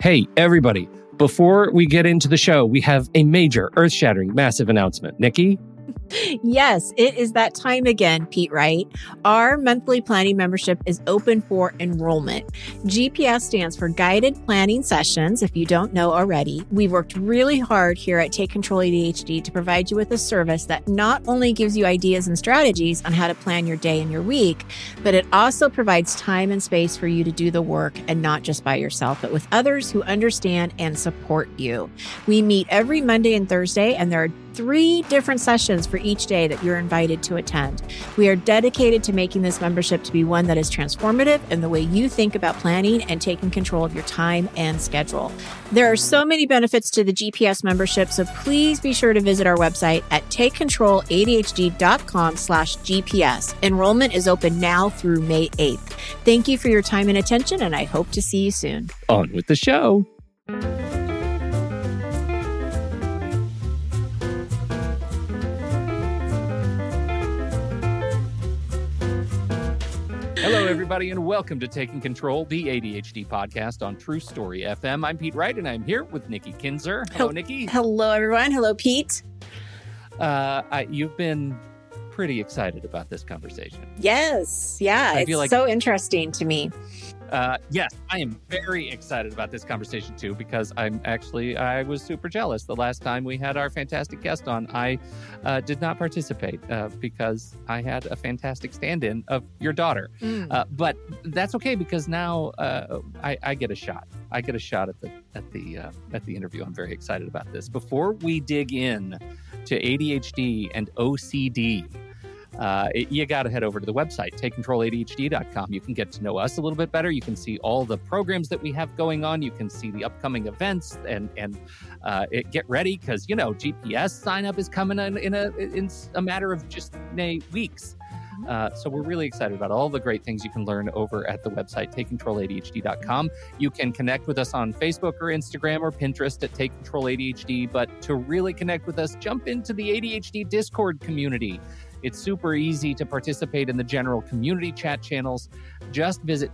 Hey, everybody. Before we get into the show, we have a major, earth-shattering, massive announcement. Nikki? Yes, it is that time again, Pete Wright. Our monthly planning membership is open for enrollment. GPS stands for Guided Planning Sessions, if you don't know already. We've worked really hard here at Take Control ADHD to provide you with a service that not only gives you ideas and strategies on how to plan your day and your week, but it also provides time and space for you to do the work, and not just by yourself, but with others who understand and support you. We meet every Monday and Thursday, and there are 3 different sessions for each day that you're invited to attend. We are dedicated to making this membership to be one that is transformative in the way you think about planning and taking control of your time and schedule. There are so many benefits to the GPS membership, so please be sure to visit our website at takecontroladhd.com/GPS. Enrollment is open now through May 8th. Thank you for your time and attention, and I hope to see you soon. On with the show. Hello, everybody, and welcome to Taking Control, the ADHD podcast on True Story FM. I'm Pete Wright, and I'm here with Nikki Kinzer. Hello, Nikki. Hello, everyone. Hello, Pete. You've been pretty excited about this conversation. Yes. Yeah. It's so interesting to me. Yes, I am very excited about this conversation, too, because I was super jealous. The last time we had our fantastic guest on, I did not participate because I had a fantastic stand-in of your daughter. But that's okay, because now I get a shot. I get a shot at the interview. I'm very excited about this. Before we dig in to ADHD and OCD, you got to head over to the website, takecontroladhd.com. You can get to know us a little bit better. You can see all the programs that we have going on. You can see the upcoming events and get ready, because, GPS sign up is coming in a matter of just weeks. So we're really excited about all the great things you can learn over at the website, takecontroladhd.com. You can connect with us on Facebook or Instagram or Pinterest at Take Control ADHD. But to really connect with us, jump into the ADHD Discord community. It's super easy to participate in the general community chat channels. Just visit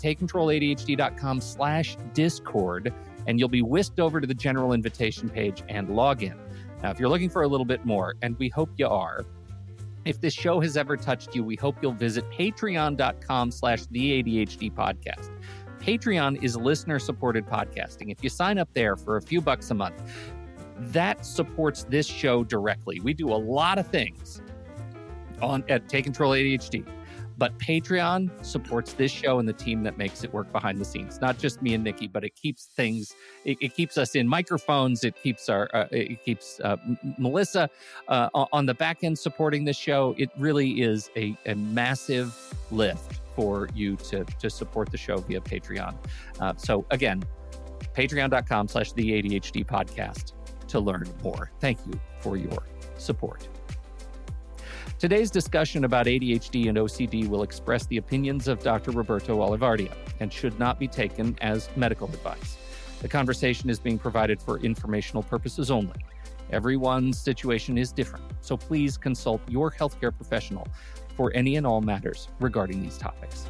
takecontroladhd.com/Discord, and you'll be whisked over to the general invitation page and log in. Now, if you're looking for a little bit more, and we hope you are, if this show has ever touched you, we hope you'll visit patreon.com/theADHD podcast. Patreon is listener-supported podcasting. If you sign up there for a few bucks a month, that supports this show directly. We do a lot of things at Take Control ADHD, but Patreon supports this show and the team that makes it work behind the scenes. Not just me and Nikki, but it keeps things. It keeps us in microphones. It keeps Melissa on the back end supporting this show. It really is a massive lift for you to support the show via Patreon. So again, patreon.com/theADHD podcast to learn more. Thank you for your support. Today's discussion about ADHD and OCD will express the opinions of Dr. Roberto Olivardia and should not be taken as medical advice. The conversation is being provided for informational purposes only. Everyone's situation is different, so please consult your healthcare professional for any and all matters regarding these topics.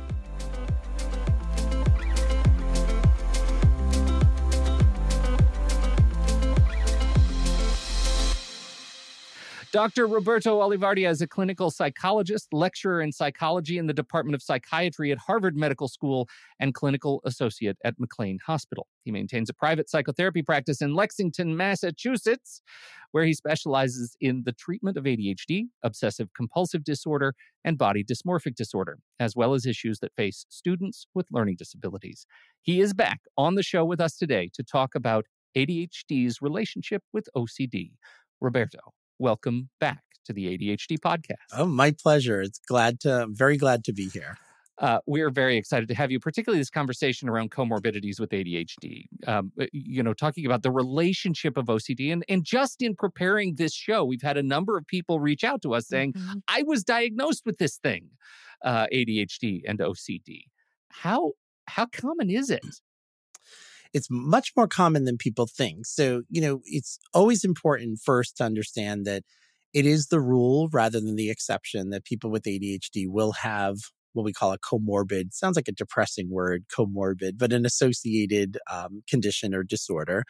Dr. Roberto Olivardia is a clinical psychologist, lecturer in psychology in the Department of Psychiatry at Harvard Medical School, and clinical associate at McLean Hospital. He maintains a private psychotherapy practice in Lexington, Massachusetts, where he specializes in the treatment of ADHD, obsessive-compulsive disorder, and body dysmorphic disorder, as well as issues that face students with learning disabilities. He is back on the show with us today to talk about ADHD's relationship with OCD. Roberto, welcome back to the ADHD podcast. Oh, my pleasure. Very glad to be here. We're very excited to have you, particularly this conversation around comorbidities with ADHD. Talking about the relationship of OCD. And just in preparing this show, we've had a number of people reach out to us saying, I was diagnosed with this thing, ADHD and OCD. How common is it? It's much more common than people think. So, it's always important first to understand that it is the rule rather than the exception that people with ADHD will have what we call a comorbid, sounds like a depressing word, comorbid, but an associated condition or disorder,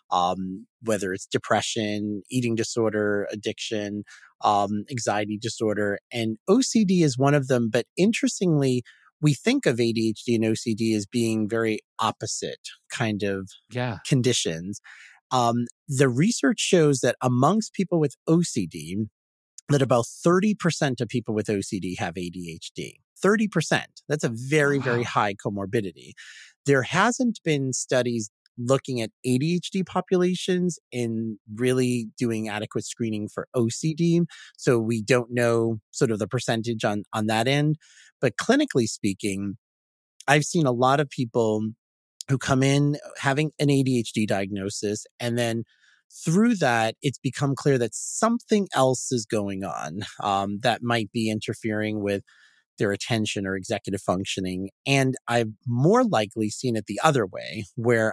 whether it's depression, eating disorder, addiction, anxiety disorder. And OCD is one of them. But interestingly, we think of ADHD and OCD as being very opposite kind of conditions. The research shows that amongst people with OCD, that about 30% of people with OCD have ADHD. 30%. That's a very, very high comorbidity. There hasn't been studies looking at ADHD populations and really doing adequate screening for OCD. So we don't know sort of the percentage on that end. But clinically speaking, I've seen a lot of people who come in having an ADHD diagnosis, and then through that, it's become clear that something else is going on that might be interfering with their attention or executive functioning. And I've more likely seen it the other way, where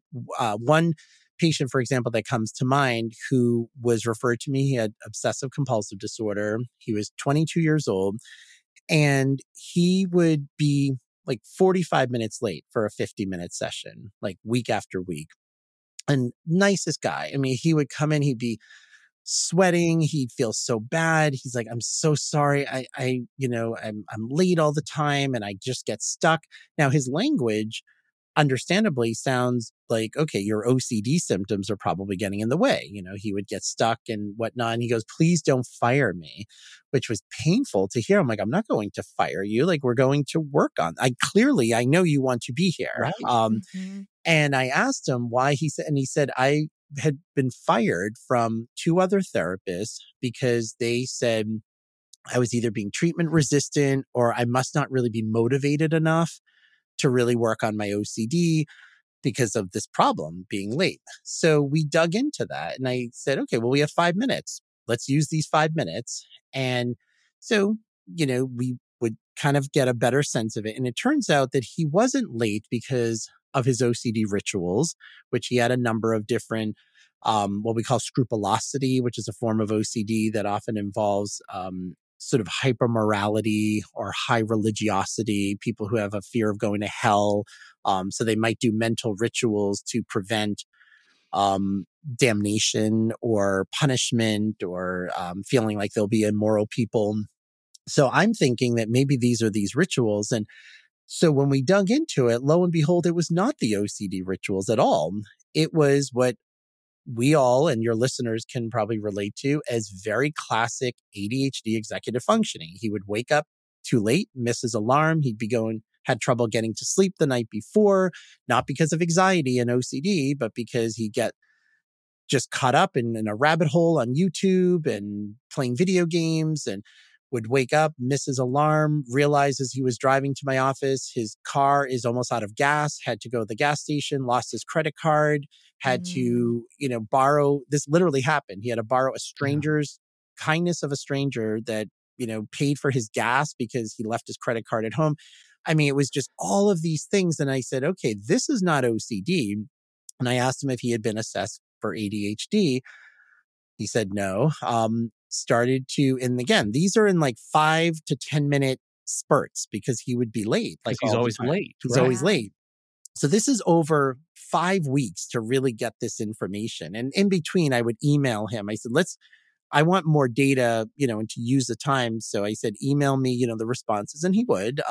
one patient, for example, that comes to mind who was referred to me, he had obsessive compulsive disorder. He was 22 years old, and he would be like 45 minutes late for a 50-minute session, like week after week. And nicest guy. I mean, he would come in, he'd be sweating. He'd feel so bad. He's like, I'm so sorry. I'm late all the time and I just get stuck. Now his language understandably sounds like, okay, your OCD symptoms are probably getting in the way. He would get stuck and whatnot. And he goes, please don't fire me, which was painful to hear. I'm like, I'm not going to fire you. Like, we're going to work on, I know you want to be here. Right. And I asked him why. He said, I had been fired from 2 other therapists because they said I was either being treatment resistant or I must not really be motivated enough to really work on my OCD because of this problem being late. So we dug into that and I said, okay, well, we have 5 minutes. Let's use these 5 minutes. And so, we would kind of get a better sense of it. And it turns out that he wasn't late because of his OCD rituals, which he had a number of different, what we call scrupulosity, which is a form of OCD that often involves sort of hypermorality or high religiosity, people who have a fear of going to hell. So they might do mental rituals to prevent damnation or punishment or feeling like they'll be immoral people. So I'm thinking that maybe these are these rituals. And so when we dug into it, lo and behold, it was not the OCD rituals at all. It was what we all and your listeners can probably relate to as very classic ADHD executive functioning. He would wake up too late, miss his alarm. Had trouble getting to sleep the night before, not because of anxiety and OCD, but because he'd get just caught up in a rabbit hole on YouTube and playing video games, and would wake up, miss his alarm, realizes he was driving to my office. His car is almost out of gas, had to go to the gas station, lost his credit card, had to, borrow. This literally happened. He had to borrow kindness of a stranger that, paid for his gas because he left his credit card at home. I mean, it was just all of these things. And I said, okay, this is not OCD. And I asked him if he had been assessed for ADHD. He said no. And again, these are in like 5 to 10 minute spurts because he would be late. Like he's always late. He's always late. So this is over 5 weeks to really get this information. And in between, I would email him. I said, I want more data, and to use the time. So I said, email me, the responses. And he would.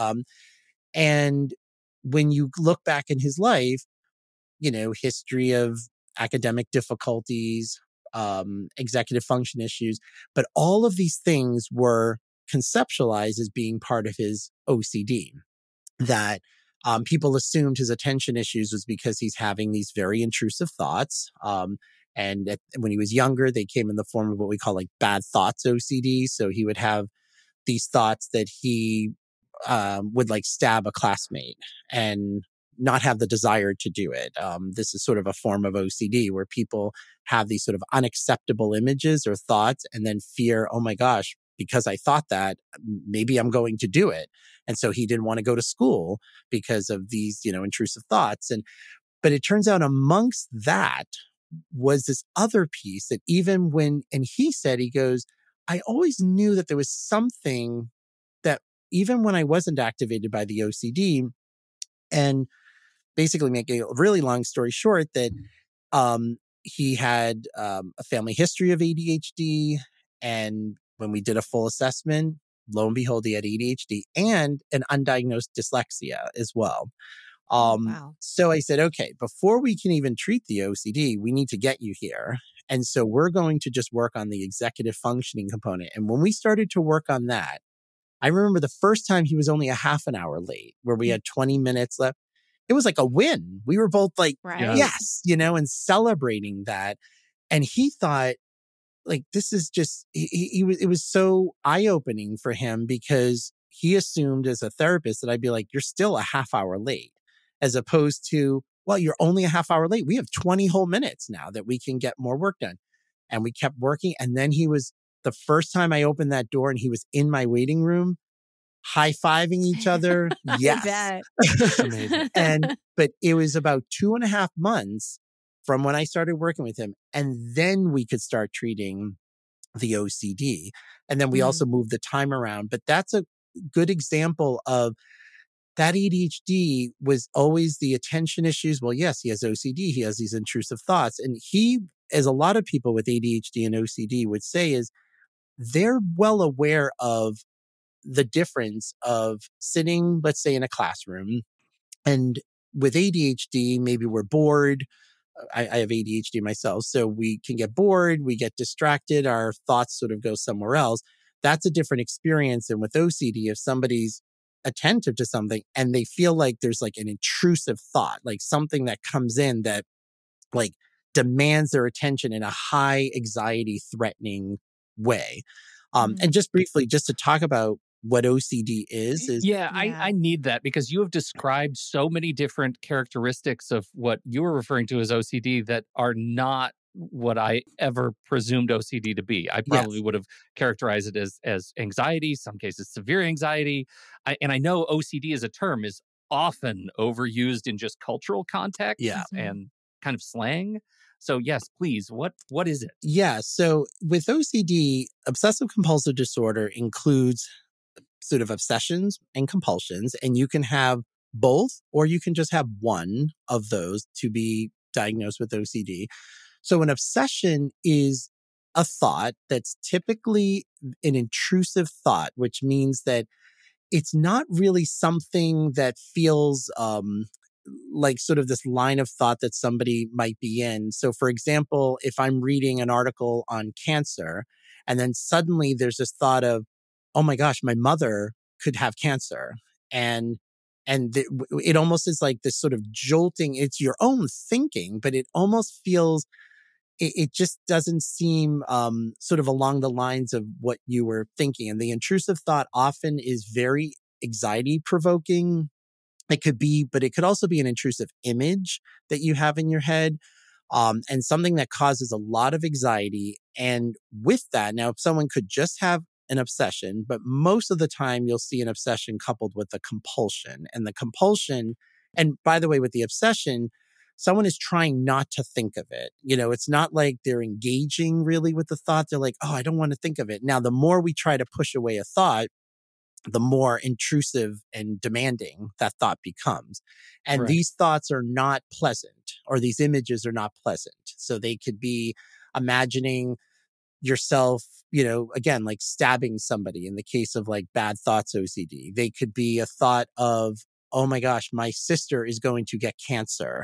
And when you look back in his life, history of academic difficulties, executive function issues, but all of these things were conceptualized as being part of his OCD. That people assumed his attention issues was because he's having these very intrusive thoughts. When he was younger, they came in the form of what we call like bad thoughts OCD. So he would have these thoughts that he would like stab a classmate and not have the desire to do it. This is sort of a form of OCD where people have these sort of unacceptable images or thoughts and then fear, oh my gosh, because I thought that, maybe I'm going to do it. And so he didn't want to go to school because of these, intrusive thoughts. But it turns out amongst that was this other piece that and he said, he goes, I always knew that there was something that even when I wasn't activated by the OCD, and basically make a really long story short, that he had a family history of ADHD. And when we did a full assessment, lo and behold, he had ADHD and an undiagnosed dyslexia as well. Wow. So I said, okay, before we can even treat the OCD, we need to get you here. And so we're going to just work on the executive functioning component. And when we started to work on that, I remember the first time he was only a half an hour late, where we had 20 minutes left. It was like a win. We were both like, Right. yes, and celebrating that. And he thought, like, this is just, it was so eye-opening for him, because he assumed as a therapist that I'd be like, you're still a half hour late, as opposed to, well, you're only a half hour late. We have 20 whole minutes now that we can get more work done. And we kept working. And then the first time I opened that door and he was in my waiting room, high-fiving each other. Yes. Amazing. But it was about 2.5 months from when I started working with him. And then we could start treating the OCD. And then we also moved the time around. But that's a good example of that. ADHD was always the attention issues. Well, yes, he has OCD. He has these intrusive thoughts. And he, as a lot of people with ADHD and OCD would say, is they're well aware of the difference of sitting, let's say, in a classroom. And with ADHD, maybe we're bored. I have ADHD myself, so we can get bored, we get distracted, our thoughts sort of go somewhere else. That's a different experience. And with OCD, if somebody's attentive to something and they feel like there's like an intrusive thought, like something that comes in that like demands their attention in a high anxiety threatening way. And just briefly, just to talk about what OCD is I need that, because you have described so many different characteristics of what you were referring to as OCD that are not what I ever presumed OCD to be. I probably would have characterized it as anxiety, some cases severe anxiety. And I know OCD as a term is often overused in just cultural context and kind of slang. So yes, please, what is it? Yeah. So with OCD, obsessive compulsive disorder includes sort of obsessions and compulsions, and you can have both, or you can just have one of those to be diagnosed with OCD. So an obsession is a thought that's typically an intrusive thought, which means that it's not really something that feels like sort of this line of thought that somebody might be in. So for example, if I'm reading an article on cancer, and then suddenly there's this thought of, oh my gosh, my mother could have cancer. And it almost is like this sort of jolting, it's your own thinking, but it almost feels, it just doesn't seem sort of along the lines of what you were thinking. And the intrusive thought often is very anxiety provoking. It could be, but it could also be an intrusive image that you have in your head, and something that causes a lot of anxiety. And with that, now someone could just have an obsession, but most of the time you'll see an obsession coupled with a compulsion. And the compulsion, and by the way, with the obsession, someone is trying not to think of it. It's not like they're engaging really with the thought. They're like, oh, I don't want to think of it. Now, the more we try to push away a thought, the more intrusive and demanding that thought becomes. And these thoughts are not pleasant, or these images are not pleasant. So they could be imagining yourself, again, like stabbing somebody in the case of like bad thoughts OCD. They could be a thought of, oh my gosh, my sister is going to get cancer.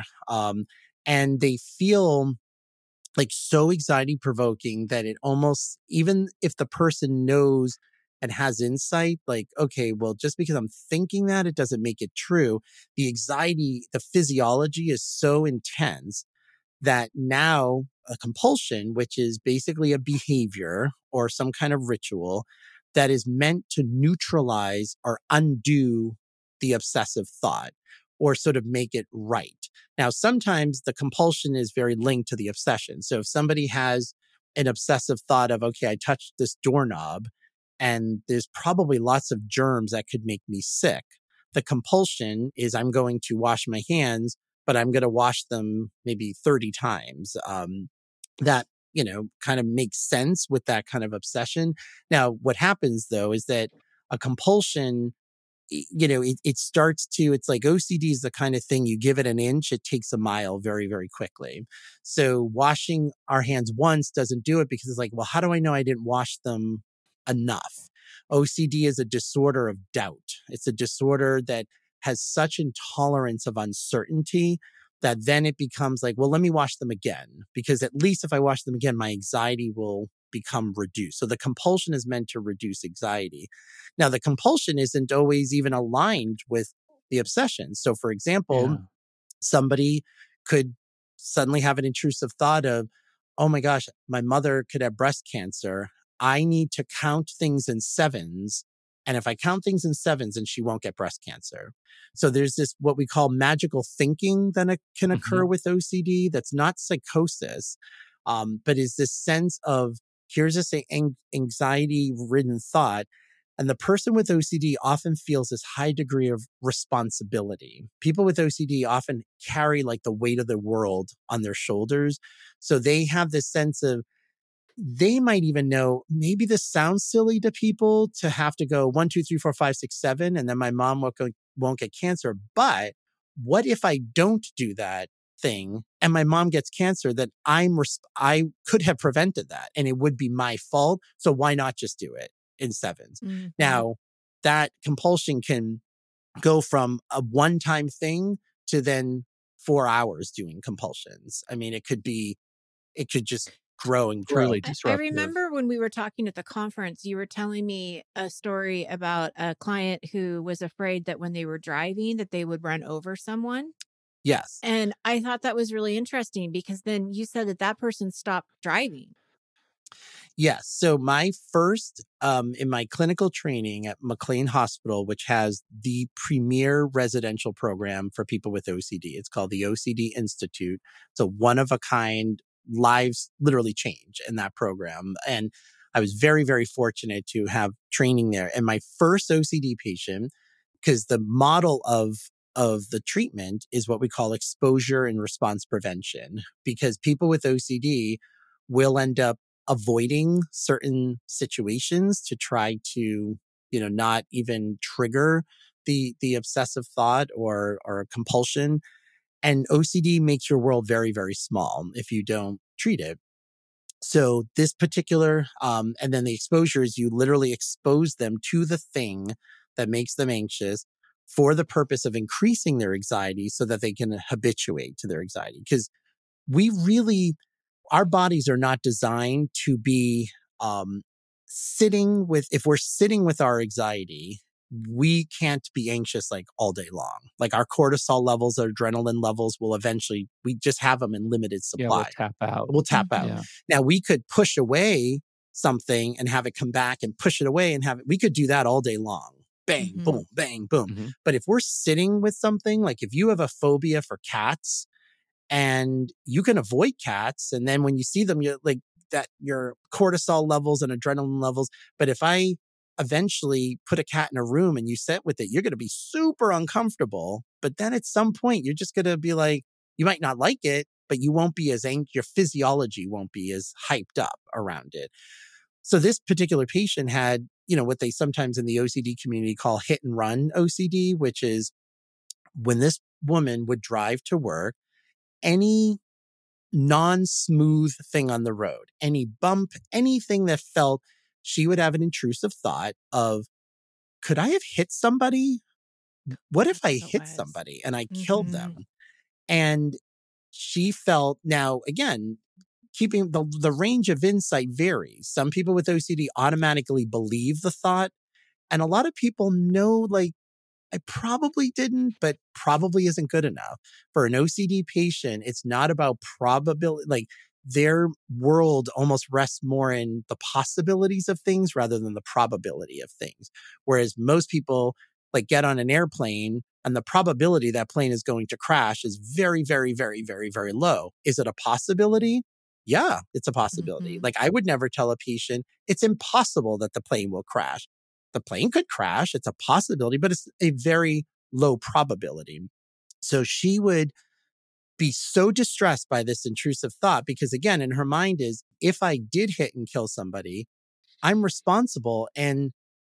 And they feel like so anxiety provoking that it almost, even if the person knows and has insight, like, okay, well, just because I'm thinking that, it doesn't make it true. The anxiety, the physiology is so intense that now a compulsion, which is basically a behavior or some kind of ritual that is meant to neutralize or undo the obsessive thought, or sort of make it right. Now, sometimes the compulsion is very linked to the obsession. So if somebody has an obsessive thought of, okay, I touched this doorknob and there's probably lots of germs that could make me sick. The compulsion is, I'm going to wash my hands, but I'm going to wash them maybe 30 times. That, kind of makes sense with that kind of obsession. Now, what happens though is that a compulsion it starts to, it's like OCD is the kind of thing you give it an inch, it takes a mile very, very quickly. So washing our hands once doesn't do it because it's like, well, how do I know I didn't wash them enough? OCD is a disorder of doubt. It's a disorder that has such intolerance of uncertainty that then it becomes like, well, let me wash them again, because at least if I wash them again, my anxiety will become reduced. So the compulsion is meant to reduce anxiety. Now, the compulsion isn't always even aligned with the obsession. So, for example, somebody could suddenly have an intrusive thought of, oh my gosh, my mother could have breast cancer. I need to count things in sevens. And if I count things in sevens, then she won't get breast cancer. So there's this, what we call magical thinking that can occur with OCD. That's not psychosis, but is this sense of, here's this anxiety-ridden thought. And the person with OCD often feels this high degree of responsibility. People with OCD often carry like the weight of the world on their shoulders. So they have this sense of, they might even know, maybe this sounds silly to people to have to go 1, 2, 3, 4, 5, 6, 7, and then my mom won't get cancer. But what if I don't do that thing and my mom gets cancer? That I could have prevented that, and it would be my fault. So why not just do it in sevens? Mm-hmm. Now, that compulsion can go from a one-time thing to then 4 hours doing compulsions. I mean, it could just grow and grow. Really I remember when we were talking at the conference, you were telling me a story about a client who was afraid that when they were driving that they would run over someone. Yes. And I thought that was really interesting because then you said that person stopped driving. Yes. So my first, in my clinical training at McLean Hospital, which has the premier residential program for people with OCD, it's called the OCD Institute. It's a one-of-a-kind, lives literally change in that program. And I was very, very fortunate to have training there. And my first OCD patient, because the model of the treatment is what we call exposure and response prevention, because people with OCD will end up avoiding certain situations to try to, not even trigger the obsessive thought or a compulsion. And OCD makes your world very, very small if you don't treat it. So this particular, and then the exposure is you literally expose them to the thing that makes them anxious for the purpose of increasing their anxiety so that they can habituate to their anxiety. Because our bodies are not designed to be if we're sitting with our anxiety, we can't be anxious like all day long. Like our cortisol levels, our adrenaline levels we just have them in limited supply. Yeah, we'll tap out. Yeah. Now we could push away something and have it come back and push it away and we could do that all day long. Bang, boom, bang, boom. Mm-hmm. But if we're sitting with something, like if you have a phobia for cats and you can avoid cats, and then when you see them, you're like that, your cortisol levels and adrenaline levels. But if I eventually put a cat in a room and you sit with it, you're going to be super uncomfortable. But then at some point, you're just going to be like, you might not like it, but you won't be your physiology won't be as hyped up around it. So this particular patient had, what they sometimes in the OCD community call hit and run OCD, which is when this woman would drive to work, any non-smooth thing on the road, any bump, anything that felt, she would have an intrusive thought of, could I have hit somebody? What if I hit somebody and I killed them? And she felt, now again, keeping the range of insight varies. Some people with OCD automatically believe the thought. And a lot of people know, like, I probably didn't, but probably isn't good enough. For an OCD patient, it's not about probability. Like, their world almost rests more in the possibilities of things rather than the probability of things. Whereas most people like get on an airplane and the probability that plane is going to crash is very, very, very, very, very low. Is it a possibility? Yeah, it's a possibility. Mm-hmm. Like, I would never tell a patient it's impossible that the plane will crash. The plane could crash. It's a possibility, but it's a very low probability. So she would be so distressed by this intrusive thought because, again, in her mind is, if I did hit and kill somebody, I'm responsible. And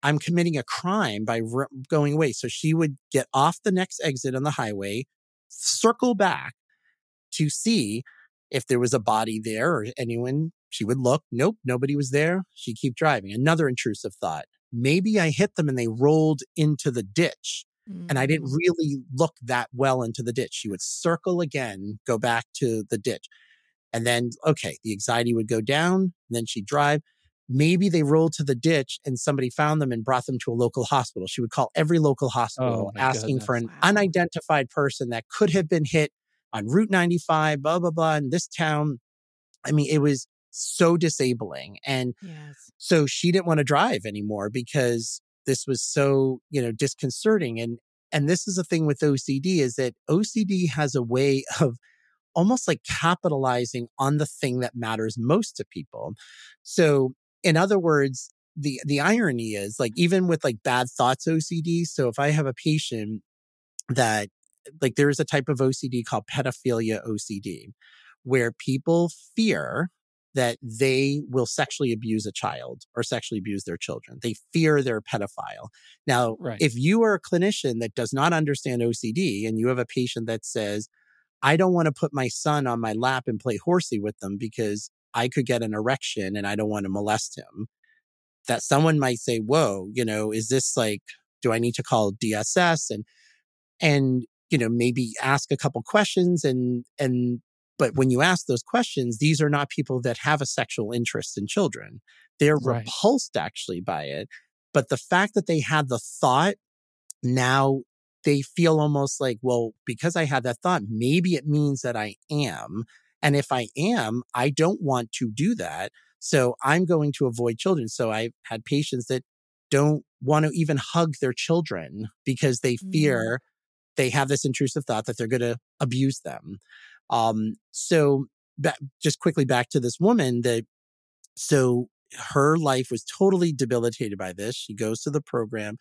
I'm committing a crime by going away. So she would get off the next exit on the highway, circle back to see if there was a body there or anyone. She would look. Nope, nobody was there. She'd keep driving. Another intrusive thought. Maybe I hit them and they rolled into the ditch. And I didn't really look that well into the ditch. She would circle again, go back to the ditch. And then, okay, the anxiety would go down. And then she'd drive. Maybe they rolled to the ditch and somebody found them and brought them to a local hospital. She would call every local hospital asking for an unidentified person that could have been hit on Route 95, blah, blah, blah, in this town. I mean, it was so disabling. And so she didn't want to drive anymore because this was so, disconcerting. And this is the thing with OCD, is that OCD has a way of almost like capitalizing on the thing that matters most to people. So in other words, the irony is, like, even with like bad thoughts OCD. So if I have a patient that, like, there is a type of OCD called pedophilia OCD, where people fear that they will sexually abuse a child or sexually abuse their children. They fear they're a pedophile. Now, if you are a clinician that does not understand OCD and you have a patient that says, I don't want to put my son on my lap and play horsey with them because I could get an erection and I don't want to molest him, that someone might say, whoa, is this like, do I need to call DSS? And maybe ask a couple questions but when you ask those questions, these are not people that have a sexual interest in children. They're repulsed actually by it. But the fact that they had the thought, now they feel almost like, well, because I had that thought, maybe it means that I am. And if I am, I don't want to do that. So I'm going to avoid children. So I've had patients that don't want to even hug their children because they fear they have this intrusive thought that they're going to abuse them. So just quickly back to this woman so her life was totally debilitated by this. She goes to the program.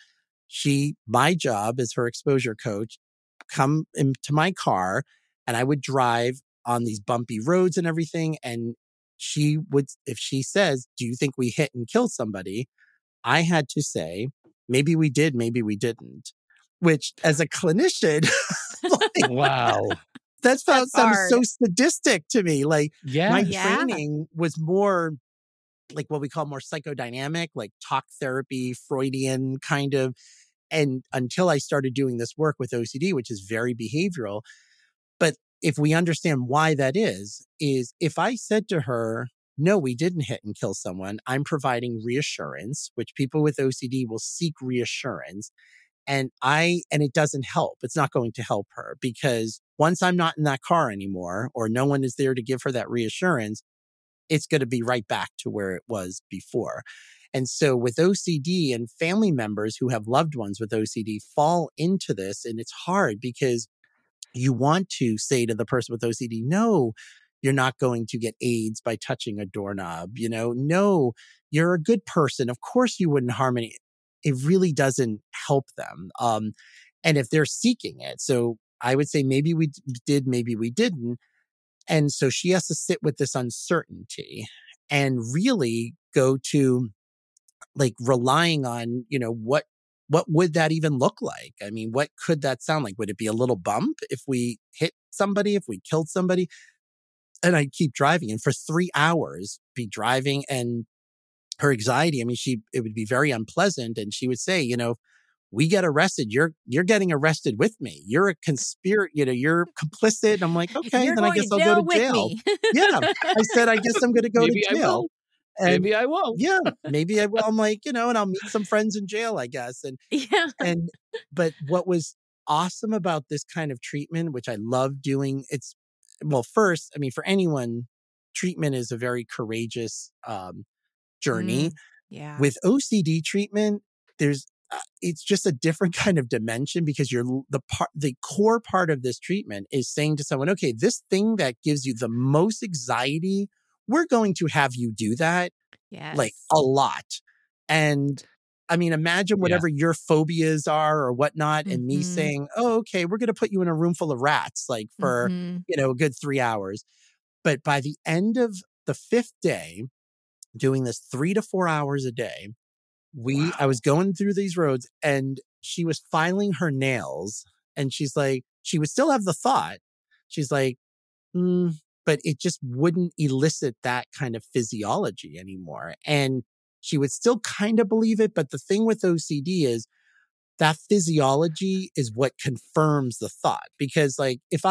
My job as her exposure coach, come into my car and I would drive on these bumpy roads and everything. And she would, if she says, do you think we hit and killed somebody? I had to say, maybe we did, maybe we didn't. Which, as a clinician, wow, that sounds so sadistic to me. Like, my training was more like what we call more psychodynamic, like talk therapy, Freudian kind of. And until I started doing this work with OCD, which is very behavioral. But if we understand why that is if I said to her, no, we didn't hit and kill someone, I'm providing reassurance, which people with OCD will seek reassurance. And it doesn't help. It's not going to help her, because once I'm not in that car anymore, or no one is there to give her that reassurance, it's going to be right back to where it was before. And so with OCD, and family members who have loved ones with OCD fall into this, and it's hard because you want to say to the person with OCD, no, you're not going to get AIDS by touching a doorknob. No, you're a good person. Of course you wouldn't harm any. It really doesn't help them. And if they're seeking it, so I would say maybe we did, maybe we didn't. And so she has to sit with this uncertainty and really go to like relying on, what would that even look like? I mean, what could that sound like? Would it be a little bump if we hit somebody, if we killed somebody? And I'd keep driving, and for 3 hours be driving, and her anxiety, I mean, it would be very unpleasant. And she would say, we get arrested, you're getting arrested with me. You're a conspirator, you're complicit. And I'm like, okay, then I guess I'll go to jail. Yeah. I said, I guess I'm going to go to jail. Maybe I won't. Yeah, maybe I will. I'm like, and I'll meet some friends in jail, I guess. But what was awesome about this kind of treatment, which I love doing, first, I mean, for anyone, treatment is a very courageous journey. With OCD treatment, it's just a different kind of dimension, because the core part of this treatment is saying to someone, okay, this thing that gives you the most anxiety, we're going to have you do that like a lot. And I mean, imagine whatever your phobias are or whatnot, and me saying, oh, okay, we're going to put you in a room full of rats, like for, a good 3 hours. But by the end of the 5th day, doing this 3 to 4 hours a day, I was going through these roads and she was filing her nails and she's like, she would still have the thought. She's like, but it just wouldn't elicit that kind of physiology anymore. And she would still kind of believe it. But the thing with OCD is that physiology is what confirms the thought. Because like, if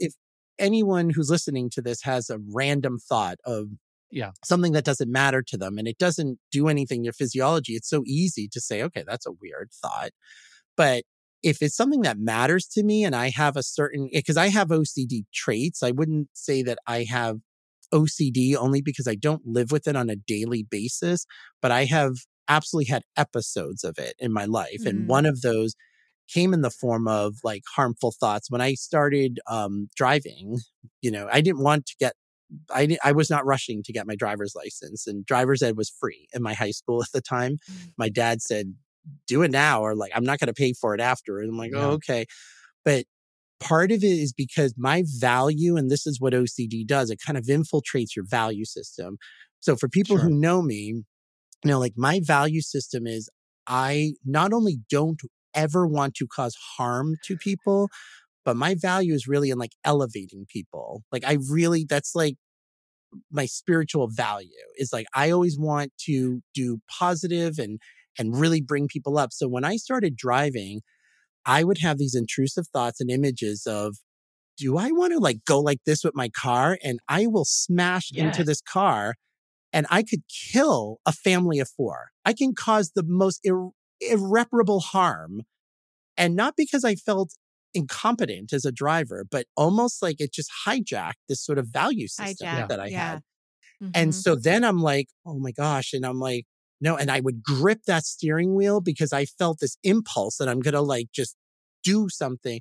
anyone who's listening to this has a random thought of something that doesn't matter to them and it doesn't do anything to your physiology, it's so easy to say, okay, that's a weird thought. But if it's something that matters to me and I have because I have OCD traits, I wouldn't say that I have OCD only because I don't live with it on a daily basis, but I have absolutely had episodes of it in my life. And one of those came in the form of like harmful thoughts. When I started driving, I didn't want to I was not rushing to get my driver's license, and driver's ed was free in my high school at the time. My dad said, do it now, or like, I'm not going to pay for it after. And I'm like, oh, okay. But part of it is because my value, and this is what OCD does, it kind of infiltrates your value system. So for people who know me, like my value system is I not only don't ever want to cause harm to people, but my value is really in like elevating people. Like that's like my spiritual value is like, I always want to do positive and really bring people up. So when I started driving, I would have these intrusive thoughts and images of, do I want to like go like this with my car? And I will smash into this car and I could kill a family of 4. I can cause the most irreparable harm. And not because I felt incompetent as a driver, but almost like it just hijacked this sort of value system that I had. And so then I'm like, oh my gosh. And I'm like, no. And I would grip that steering wheel because I felt this impulse that I'm going to like just do something.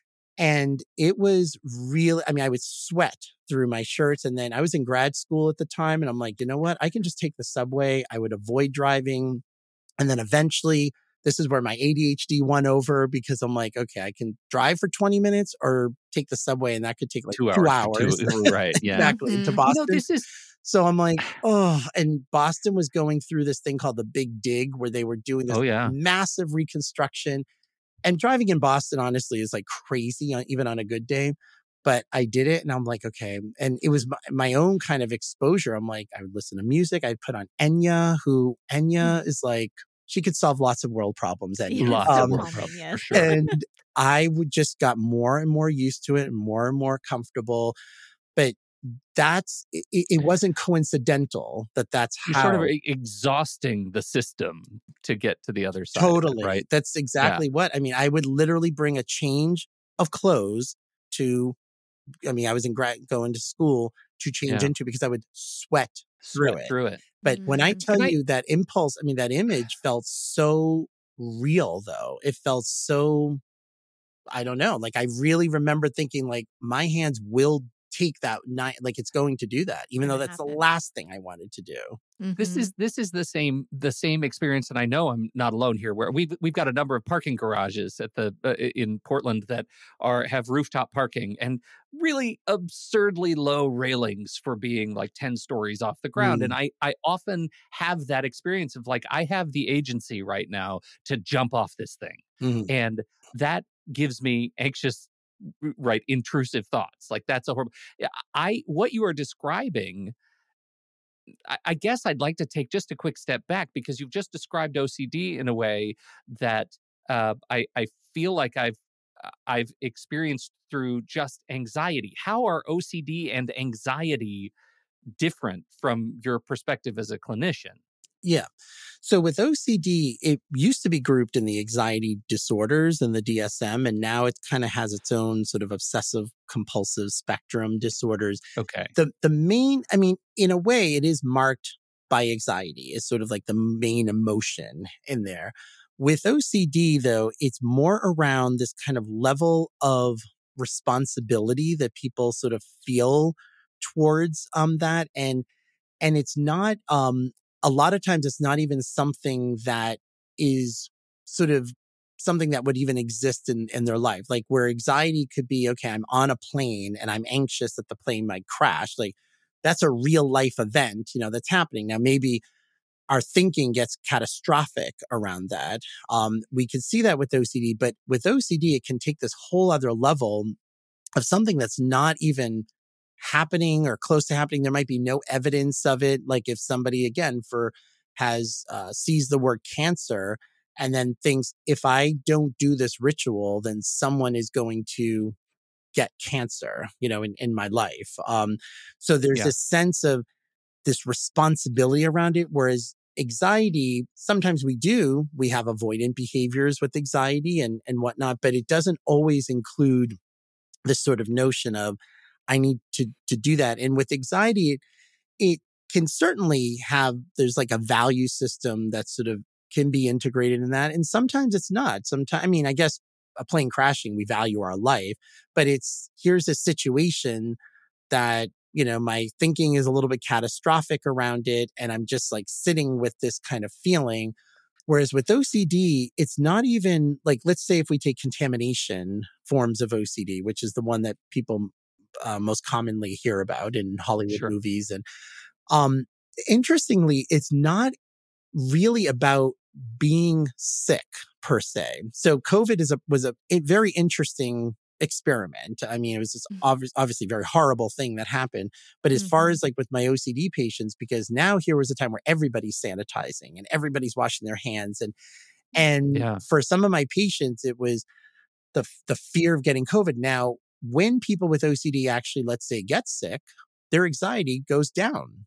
And it was really, I would sweat through my shirts. And then I was in grad school at the time. And I'm like, you know what? I can just take the subway. I would avoid driving. And then eventually, this is where my ADHD won over because I'm like, okay, I can drive for 20 minutes or take the subway. And that could take like 2 hours. Right. Yeah. Exactly. To Boston. So I'm like, and Boston was going through this thing called the Big Dig where they were doing this massive reconstruction. And driving in Boston, honestly, is like crazy, even on a good day. But I did it and I'm like, okay. And it was my own kind of exposure. I'm like, I would listen to music. I'd put on Enya, is like, she could solve lots of world problems. Lots of world problems, for sure. And I would just got more and more used to it and more comfortable. But it wasn't coincidental that's You're how. sort of exhausting the system to get to the other side. Totally. Right. That's exactly what, I would literally bring a change of clothes to, I was going to school to change into because I would sweat through it. But when I tell you that impulse, that image felt so real though. It felt so, I don't know. Like I really remember thinking like my hands will take that night, like it's going to do that, even though that's the last thing I wanted to do. This is the same experience, and I know I'm not alone here. Where we've got a number of parking garages at in Portland that have rooftop parking and really absurdly low railings for being like 10 stories off the ground. And I often have that experience of like I have the agency right now to jump off this thing, and that gives me anxious. Right, intrusive thoughts. Like that's a horrible. What you are describing, I guess I'd like to take just a quick step back because you've just described OCD in a way that I feel like I've experienced through just anxiety. How are OCD and anxiety different from your perspective as a clinician? Yeah. So with OCD, it used to be grouped in the anxiety disorders and the DSM, and now it kind of has its own sort of obsessive compulsive spectrum disorders. Okay. The main, in a way, it is marked by anxiety. It's sort of like the main emotion in there. With OCD, though, it's more around this kind of level of responsibility that people sort of feel towards that. And it's not, a lot of times it's not even something that is sort of something that would even exist in their life. Like where anxiety could be, okay, I'm on a plane and I'm anxious that the plane might crash. Like that's a real life event, that's happening. Now, maybe our thinking gets catastrophic around that. We can see that with OCD, but with OCD, it can take this whole other level of something that's not even happening or close to happening. There might be no evidence of it. Like if somebody, again, sees the word cancer and then thinks, if I don't do this ritual, then someone is going to get cancer, in my life. So there's this sense of this responsibility around it. Whereas anxiety, sometimes we have avoidant behaviors with anxiety and whatnot, but it doesn't always include this sort of notion of, I need to do that. And with anxiety, it can certainly there's like a value system that sort of can be integrated in that. And sometimes it's not. Sometimes, I guess a plane crashing, we value our life, but here's a situation that, my thinking is a little bit catastrophic around it. And I'm just like sitting with this kind of feeling. Whereas with OCD, it's not even like, let's say if we take contamination forms of OCD, which is the one that people most commonly hear about in Hollywood movies. And interestingly, it's not really about being sick per se. So COVID was a very interesting experiment. It was this obviously very horrible thing that happened. But as far as like with my OCD patients, because now here was a time where everybody's sanitizing and everybody's washing their hands. And for some of my patients, it was the fear of getting COVID. Now, when people with OCD actually, let's say, get sick, their anxiety goes down.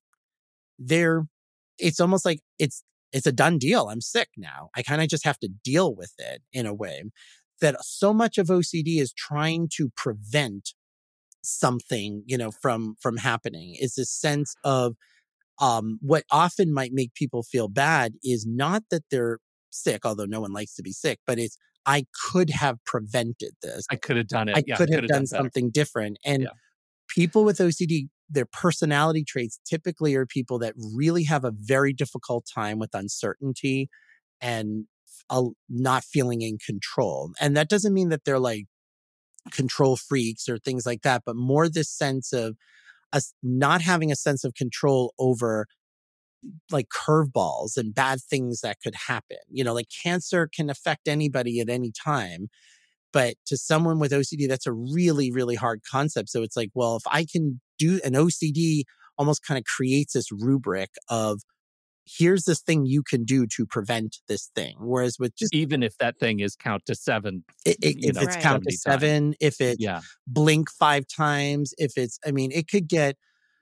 It's almost like it's a done deal. I'm sick now. I kind of just have to deal with it in a way. That so much of OCD is trying to prevent something, from happening. Is this sense of what often might make people feel bad is not that they're sick, although no one likes to be sick, but it's, I could have prevented this. I could have done it. I could have done something different. And people with OCD, their personality traits typically are people that really have a very difficult time with uncertainty and not feeling in control. And that doesn't mean that they're like control freaks or things like that, but more this sense of us not having a sense of control over like curveballs and bad things that could happen. Like cancer can affect anybody at any time. But to someone with OCD, that's a really, really hard concept. So it's like, well, if I can do an OCD almost kind of creates this rubric of, here's this thing you can do to prevent this thing. Whereas with just, even if that thing is count to 7, if it's count to 7, if it's blink 5 times, if it's, it could get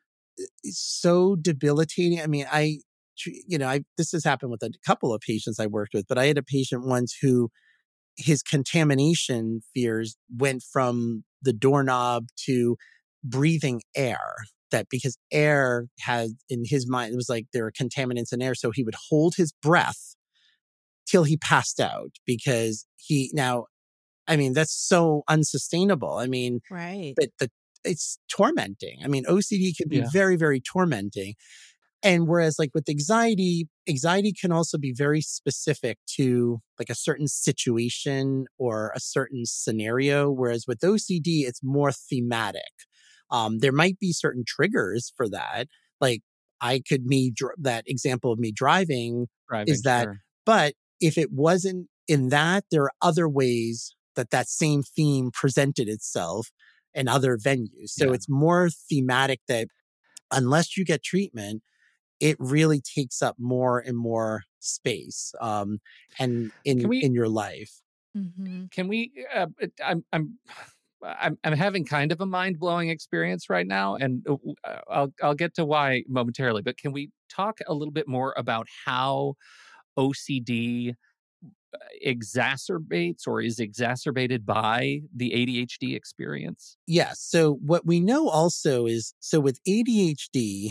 so debilitating. This has happened with a couple of patients I worked with, but I had a patient once who his contamination fears went from the doorknob to breathing air. That because air has, in his mind, it was like there are contaminants in air. So he would hold his breath till he passed out because that's so unsustainable. Right. But it's tormenting. OCD can be very, very tormenting. And whereas like with anxiety can also be very specific to like a certain situation or a certain scenario. Whereas with OCD, it's more thematic. There might be certain triggers for that. Like that example of me driving is that, but if it wasn't in that, there are other ways that same theme presented itself in other venues. So it's more thematic that unless you get treatment, it really takes up more and more space and in your life. Mm-hmm. Can we I'm having kind of a mind-blowing experience right now, and I'll get to why momentarily, but can we talk a little bit more about how OCD exacerbates or is exacerbated by the ADHD experience? Yes. So what we know also is, so with ADHD,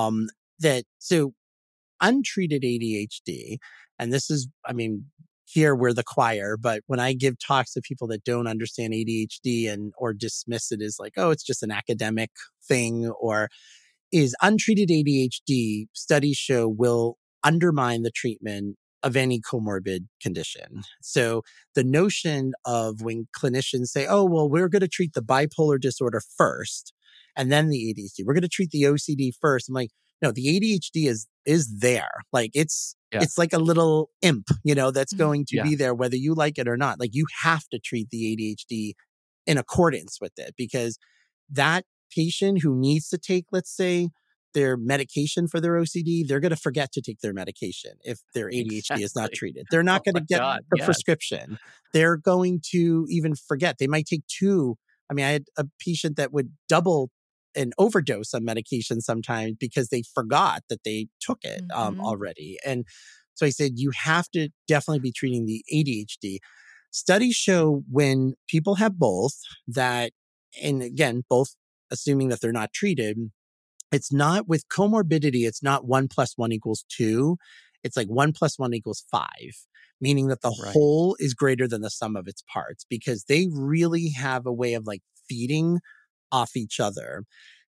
untreated ADHD, and this is, here we're the choir, but when I give talks to people that don't understand ADHD or dismiss it as like, oh, it's just an academic thing, or is untreated ADHD, studies show will undermine the treatment of any comorbid condition. So the notion of when clinicians say, oh, well, we're going to treat the bipolar disorder first and then the ADHD, we're going to treat the OCD first. I'm like, no, the ADHD is is there. Like it's Yeah. it's like a little imp, that's going to Yeah. be there whether you like it or not. Like you have to treat the ADHD in accordance with it, because that patient who needs to take, let's say, their medication for their OCD, they're going to forget to take their medication if their ADHD is not Exactly. treated. They're not Oh going to my get God, the yes. prescription. They're going to even forget. They might take two. I mean, I had a patient that would double an overdose on medication sometimes because they forgot that they took it already. And so I said, you have to definitely be treating the ADHD. Studies show when people have both that, and again, both assuming that they're not treated, it's not with comorbidity. It's not 1 + 1 = 2. It's like 1 + 1 = 5, meaning that the Right. whole is greater than the sum of its parts, because they really have a way of like feeding off each other.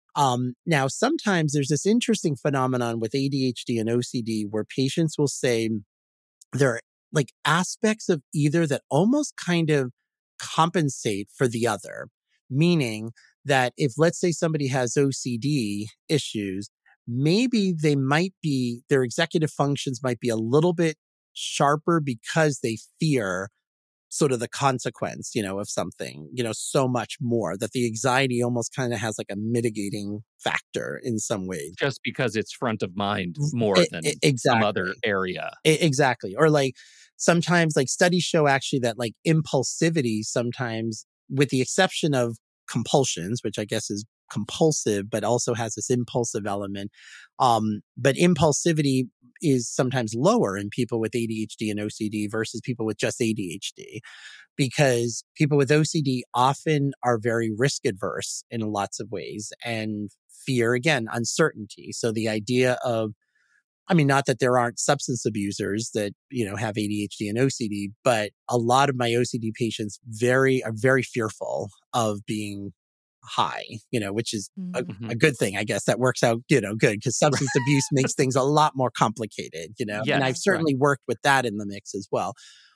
Now, sometimes there's this interesting phenomenon with ADHD and OCD where patients will say there are like aspects of either that almost kind of compensate for the other, meaning that if, let's say, somebody has OCD issues, maybe their executive functions might be a little bit sharper because they fear sort of the consequence, of something, so much more, that the anxiety almost kind of has like a mitigating factor in some ways. Just because it's front of mind more than some Exactly. other area. Exactly. Or like sometimes like studies show actually that like impulsivity sometimes, with the exception of compulsions, which I guess is compulsive, but also has this impulsive element. But impulsivity is sometimes lower in people with ADHD and OCD versus people with just ADHD, because people with OCD often are very risk adverse in lots of ways and fear, again, uncertainty. So the idea of, I mean, not that there aren't substance abusers that, have ADHD and OCD, but a lot of my OCD patients are very fearful of being high, which is a good thing, I guess. That works out, good, because substance abuse makes things a lot more complicated, Yes, and I've certainly worked with that in the mix as well.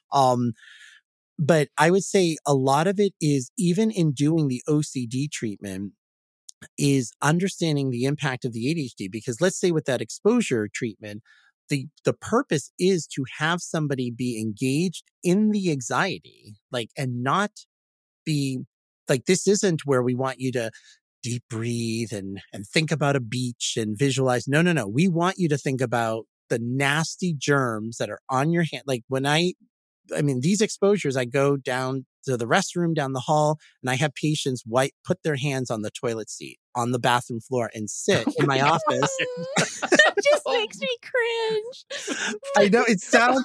But I would say a lot of it is, even in doing the OCD treatment, is understanding the impact of the ADHD. Because let's say with that exposure treatment, the purpose is to have somebody be engaged in the anxiety, like, and not be like, this isn't where we want you to deep breathe and think about a beach and visualize. No. We want you to think about the nasty germs that are on your hand. Like these exposures, I go down to the restroom down the hall and I have patients put their hands on the toilet seat, on the bathroom floor, and sit in my office. That just makes me cringe. I know it sounds,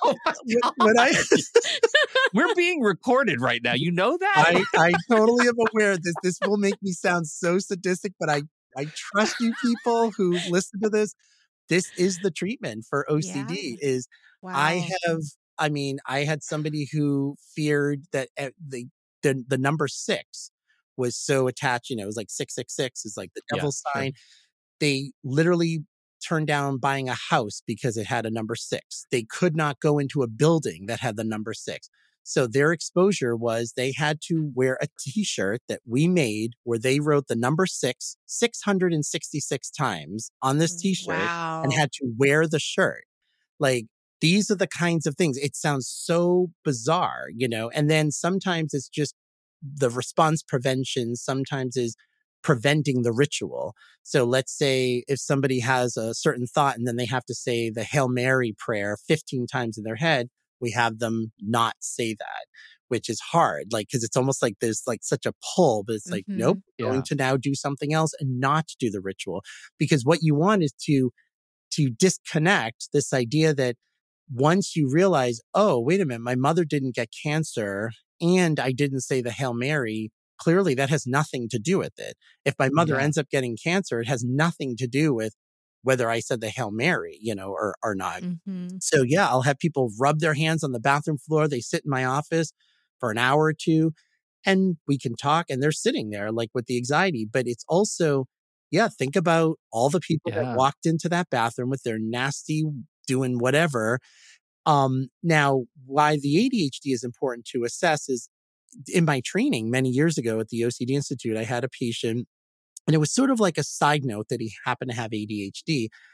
we're being recorded right now. You know that? I totally am aware of this. This will make me sound so sadistic, but I trust you people who listen to this. This is the treatment for OCD. Wow. I had somebody who feared that the number 6 was so attached, it was like 666 is like the devil sign. Sure. They literally turned down buying a house because it had a number 6. They could not go into a building that had the number 6. So their exposure was they had to wear a t-shirt that we made where they wrote the number 6 666 times on this t-shirt. Wow. And had to wear the shirt. Like, these are the kinds of things. It sounds so bizarre, and then sometimes it's just the response prevention, sometimes is preventing the ritual. So let's say if somebody has a certain thought and then they have to say the Hail Mary prayer 15 times in their head, we have them not say that, which is hard, like, because it's almost like there's like such a pull, but it's like, nope, going to now do something else and not do the ritual. Because what you want is to disconnect this idea that once you realize, oh, wait a minute, my mother didn't get cancer and I didn't say the Hail Mary, clearly that has nothing to do with it. If my mother ends up getting cancer, it has nothing to do with whether I said the Hail Mary, or not. So I'll have people rub their hands on the bathroom floor. They sit in my office for an hour or two and we can talk, and they're sitting there like with the anxiety. But it's also, think about all the people that walked into that bathroom with their nasty doing whatever. Now, why the ADHD is important to assess is, in my training many years ago at the OCD Institute, I had a patient, and it was sort of like a side note that he happened to have ADHD.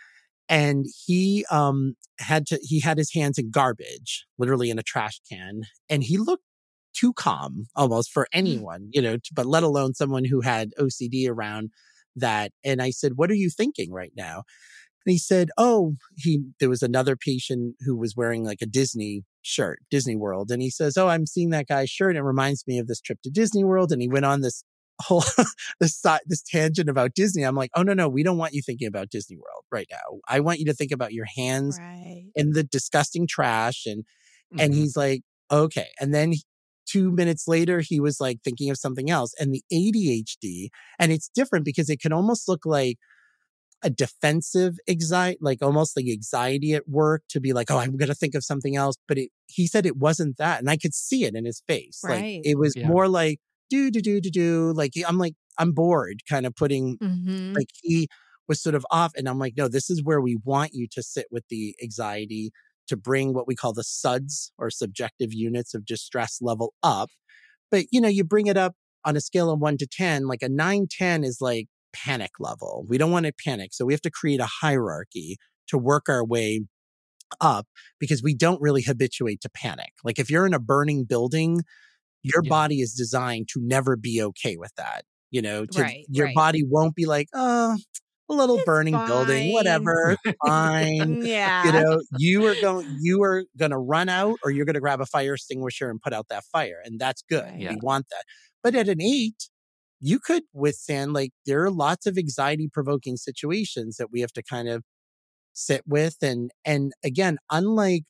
And he he had his hands in garbage, literally in a trash can. And he looked too calm almost for anyone, but let alone someone who had OCD around that. And I said, "What are you thinking right now?" And he said, there was another patient who was wearing like a Disney shirt, Disney World. And he says, "Oh, I'm seeing that guy's shirt. It reminds me of this trip to Disney World." And he went on this whole, this tangent about Disney. I'm like, "Oh, no, we don't want you thinking about Disney World right now. I want you to think about your hands in the disgusting trash." And he's like, "Okay." And then 2 minutes later, he was like thinking of something else. And the ADHD, and it's different because it can almost look like a defensive anxiety, like almost like anxiety at work, to be like, "Oh, I'm going to think of something else." But he said it wasn't that. And I could see it in his face. Like it was more like, do. Like, I'm bored, kind of putting, like he was sort of off. And I'm like, "No, this is where we want you to sit with the anxiety, to bring what we call the SUDS, or subjective units of distress level, up." But, you bring it up on a scale of 1 to 10, like a 9, 10 is like panic level. We don't want to panic. So we have to create a hierarchy to work our way up, because we don't really habituate to panic. Like if you're in a burning building, your body is designed to never be okay with that. Your body won't be like, "Oh, a little it's burning building, whatever, fine." You are going to run out, or you're going to grab a fire extinguisher and put out that fire. And that's good. We want that. But at an 8, you could withstand, like, there are lots of anxiety provoking situations that we have to kind of sit with. And again, unlike,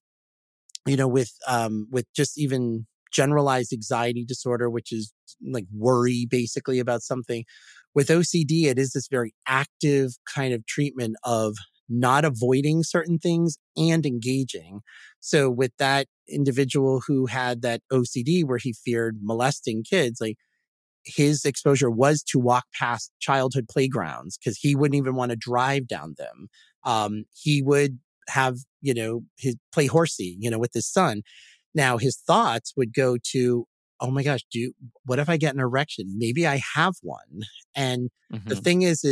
with just even generalized anxiety disorder, which is like worry basically about something, with OCD, it is this very active kind of treatment of not avoiding certain things and engaging. So with that individual who had that OCD where he feared molesting kids, like, his exposure was to walk past childhood playgrounds because he wouldn't even want to drive down them. He would have, his play horsey, with his son. Now his thoughts would go to, "Oh my gosh, what if I get an erection? Maybe I have one." And the thing is,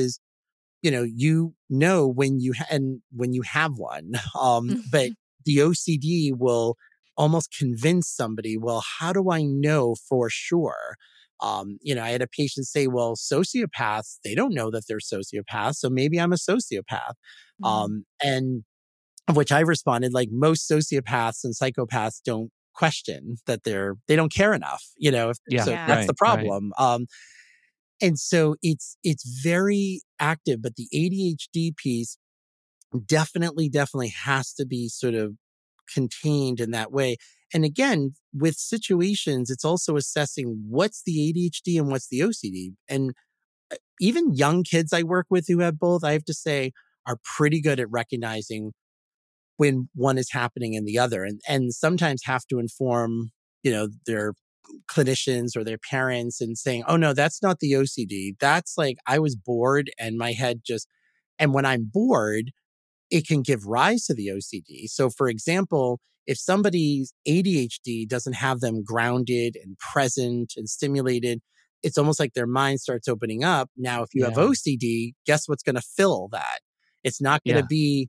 when you have one, but the OCD will almost convince somebody, "Well, how do I know for sure?" I had a patient say, "Well, sociopaths, they don't know that they're sociopaths, so maybe I'm a sociopath." And of which I responded, like, most sociopaths and psychopaths don't question that they don't care enough, that's the problem. And so it's very active, but the ADHD piece definitely has to be sort of contained in that way. And again, with situations, it's also assessing what's the ADHD and what's the OCD. And even young kids I work with who have both, I have to say, are pretty good at recognizing when one is happening in the other, and sometimes have to inform, their clinicians or their parents, and saying, "Oh no, that's not the OCD. That's like, I was bored and my head and when I'm bored, it can give rise to the OCD." So for example, if somebody's ADHD doesn't have them grounded and present and stimulated, it's almost like their mind starts opening up. Now, if you have OCD, guess what's going to fill that? It's not going to be,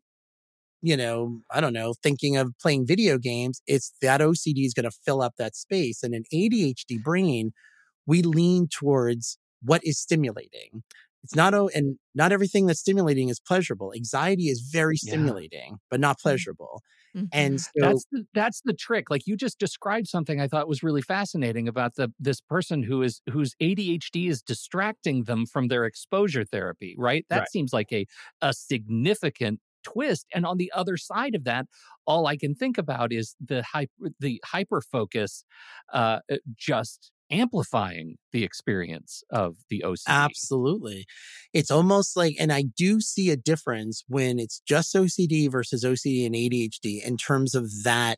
I don't know, thinking of playing video games. It's that OCD is going to fill up that space. And an ADHD brain, we lean towards what is stimulating. It's not, and not everything that's stimulating is pleasurable. Anxiety is very stimulating, but not pleasurable. And so that's the trick. Like, you just described something I thought was really fascinating about this person whose ADHD is distracting them from their exposure therapy, right? That seems like a significant twist. And on the other side of that, all I can think about is the hyper focus just amplifying the experience of the OCD. Absolutely. It's almost like, and I do see a difference when it's just OCD versus OCD and ADHD in terms of that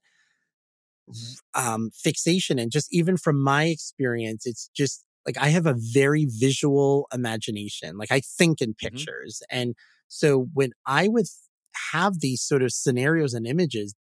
fixation. And just even from my experience, it's just like, I have a very visual imagination. Like, I think in pictures. And so when I would have these sort of scenarios and images,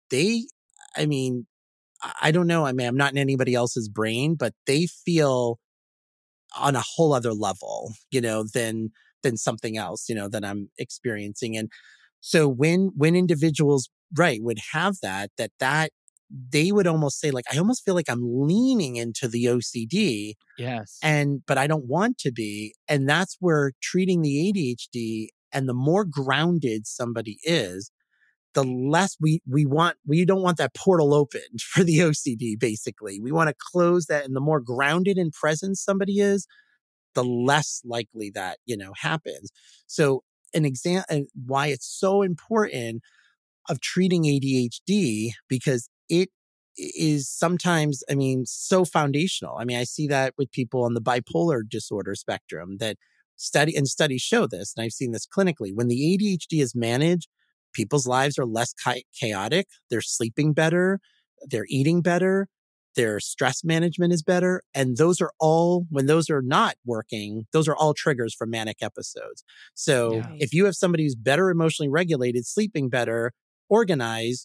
I don't know. I mean, I'm not in anybody else's brain, but they feel on a whole other level, than something else, that I'm experiencing. And So when individuals, right, would have that they would almost say like, I almost feel like I'm leaning into the OCD, Yes. but I don't want to be. And that's where treating the ADHD, and the more grounded somebody is, the less we don't want that portal open for the OCD, basically. We want to close that. And the more grounded and present somebody is, the less likely that, happens. So an example why it's so important of treating ADHD, because it is sometimes, so foundational. I see that with people on the bipolar disorder spectrum, that studies show this, and I've seen this clinically. When the ADHD is managed, people's lives are less chaotic. They're sleeping better. They're eating better. Their stress management is better. And those are all, when those are not working, those are all triggers for manic episodes. So Yeah. if you have somebody who's better emotionally regulated, sleeping better, organized,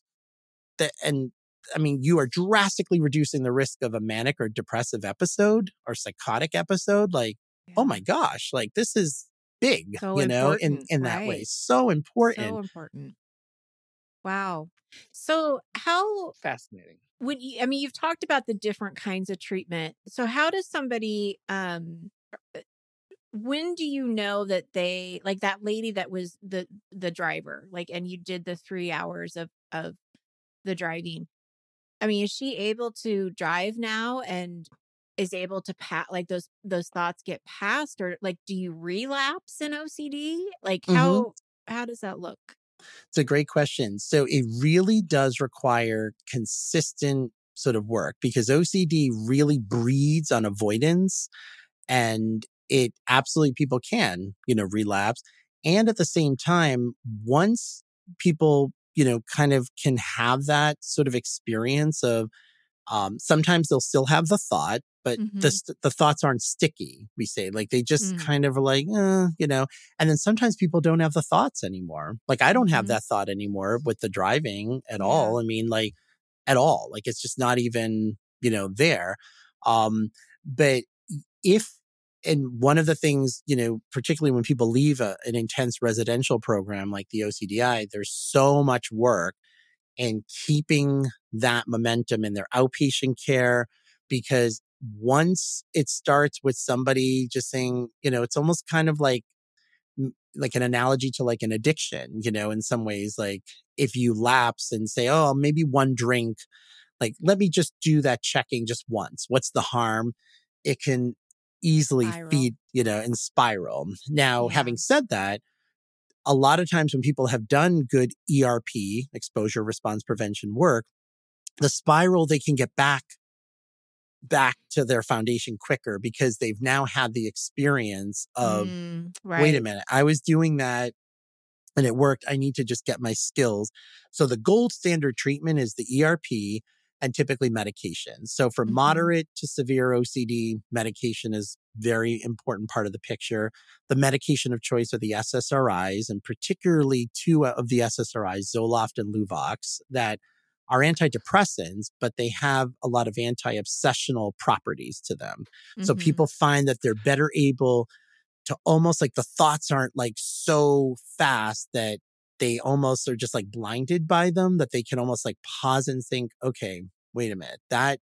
you are drastically reducing the risk of a manic or depressive episode or psychotic episode. Like, oh my gosh, like this is big, So in important, that way. right. So important. So important. Wow. So how Fascinating. would you, you've talked about the different kinds of treatment. So how does somebody, when do you know that they, like that lady that was the driver, like, and you did the 3 hours of the driving? Is she able to drive now and is able to like those thoughts get past, or like, do you relapse in OCD? Like how does that look? It's a great question. So it really does require consistent sort of work, because OCD really breeds on avoidance, and it absolutely, people can, relapse. And at the same time, once people, kind of can have that sort of experience of, sometimes they'll still have the thought, but the thoughts aren't sticky, we say. Like they just kind of are like, and then sometimes people don't have the thoughts anymore. Like I don't have that thought anymore with the driving at all. Like at all. Like it's just not even, there. But and one of the things, particularly when people leave an intense residential program like the OCDI, there's so much work and keeping that momentum in their outpatient care, because once it starts with somebody just saying, it's almost kind of like an analogy to like an addiction, in some ways. Like if you lapse and say, oh, maybe one drink, like, let me just do that checking just once. What's the harm? It can easily feed, and spiral. Now, having said that, a lot of times when people have done good ERP, exposure response prevention work, the spiral, they can get back to their foundation quicker, because they've now had the experience of, wait a minute, I was doing that and it worked. I need to just get my skills. So the gold standard treatment is the ERP and typically medication. So for moderate to severe OCD, medication is very important part of the picture. The medication of choice are the SSRIs, and particularly two of the SSRIs, Zoloft and Luvox, that are antidepressants, but they have a lot of anti-obsessional properties to them. So people find that they're better able to, almost like the thoughts aren't like so fast that they almost are just like blinded by them, that they can almost like pause and think, okay, wait a minute,